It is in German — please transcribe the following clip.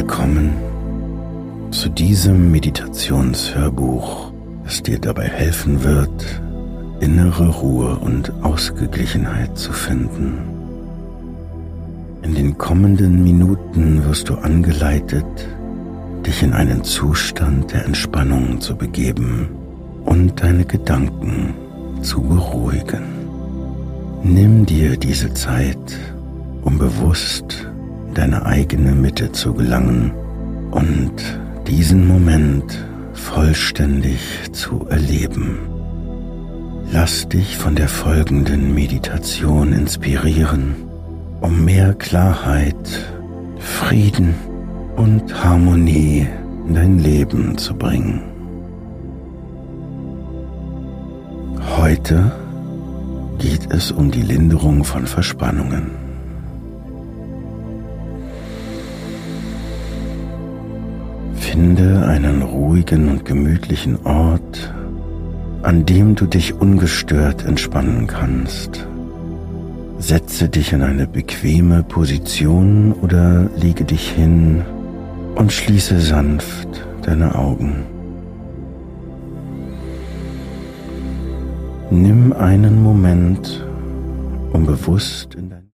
Willkommen zu diesem Meditationshörbuch, das dir dabei helfen wird, innere Ruhe und Ausgeglichenheit zu finden. In den kommenden Minuten wirst du angeleitet, dich in einen Zustand der Entspannung zu begeben und deine Gedanken zu beruhigen. Nimm dir diese Zeit, um bewusst in deine eigene Mitte zu gelangen und diesen Moment vollständig zu erleben. Lass dich von der folgenden Meditation inspirieren, um mehr Klarheit, Frieden und Harmonie in dein Leben zu bringen. Heute geht es um die Linderung von Verspannungen. Finde einen ruhigen und gemütlichen Ort, an dem du dich ungestört entspannen kannst. Setze dich in eine bequeme Position oder lege dich hin und schließe sanft deine Augen. Nimm einen Moment, um bewusst in dein